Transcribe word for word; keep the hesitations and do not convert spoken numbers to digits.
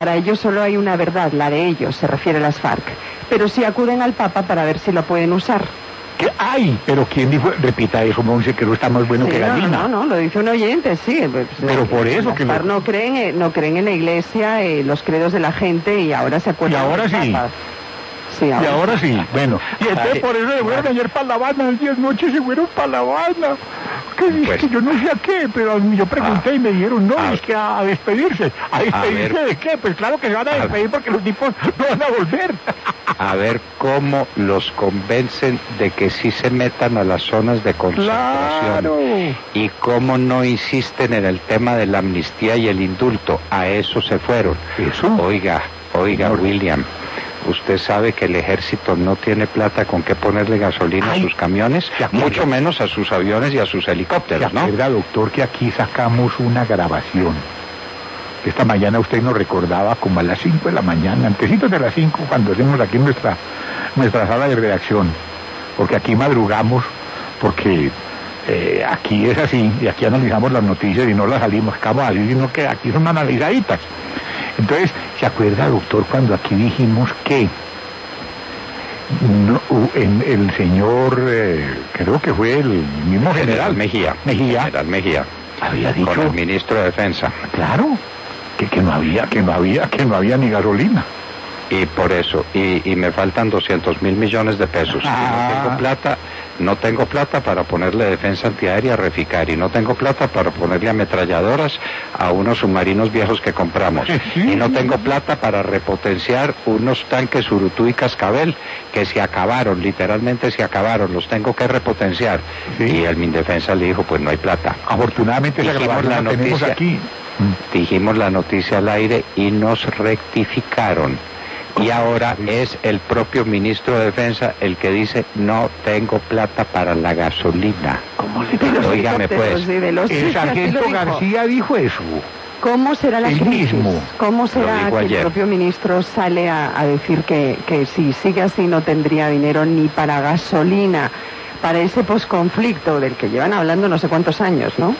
Para ellos solo hay una verdad, la de ellos, se refiere a las FARC. Pero sí acuden al Papa para ver si lo pueden usar. ¿Qué hay? ¿Pero quién dijo? Repita eso, Monse, que no está más bueno sí, que no, gallina. No, no, lo dice un oyente, sí. Pero por eso las que FARC lo... no creen, eh, no creen en la Iglesia, eh, los credos de la gente, y ahora se acuerdan. Y ahora sí. Sí, ahora. Y ahora sí, bueno. Y entonces por eso se fueron ayer para La Habana, el día de noche se fueron para La Habana. Que pues, que yo no sé a qué, pero yo pregunté ah, y me dijeron, no, ah, es que a, a despedirse. ¿A despedirse a de qué? Pues claro que se van a despedir a porque los tipos no van a volver. A ver cómo los convencen de que sí se metan a las zonas de concentración. Claro. Y cómo no insisten en el tema de la amnistía y el indulto. A eso se fueron. ¿Eso? Oiga, oiga, no. William. Usted sabe que el ejército no tiene plata con qué ponerle gasolina Ay, a sus camiones, mucho menos a sus aviones y a sus helicópteros, ¿no? Es verdad, doctor, que aquí sacamos una grabación. Esta mañana usted nos recordaba como a las cinco de la mañana, antesitos de las cinco, cuando hacemos aquí nuestra, nuestra sala de redacción. Porque aquí madrugamos, porque eh, aquí es así, y aquí analizamos las noticias y no las salimos, acabamos así, sino que aquí son analizaditas. Entonces, ¿se acuerda, doctor, cuando aquí dijimos que no, en el señor, eh, creo que fue el mismo general, general Mejía, Mejía, general Mejía, había dicho, con el ministro de Defensa, claro, que, que no había, que no había, que no había ni gasolina. Y por eso, y, y me faltan doscientos mil millones de pesos. Ah. Y no tengo plata, no tengo plata para ponerle defensa antiaérea a Reficar, y no tengo plata para ponerle ametralladoras a unos submarinos viejos que compramos. Sí. Y no tengo plata para repotenciar unos tanques Urutú y Cascabel que se acabaron, literalmente se acabaron, los tengo que repotenciar. Sí. Y el Mindefensa le dijo, pues no hay plata. Afortunadamente esa grabación la tenemos aquí. Dijimos la noticia al aire y nos rectificaron. Y ahora es el propio ministro de Defensa el que dice, no tengo plata para la gasolina. ¿Cómo le digo? Óigame pues. El sargento García dijo eso. ¿Cómo será la el crisis? Mismo. ¿Cómo será que ayer. el propio ministro sale a, a decir que, que si sigue así no tendría dinero ni para gasolina, para ese posconflicto del que llevan hablando no sé cuántos años, ¿no?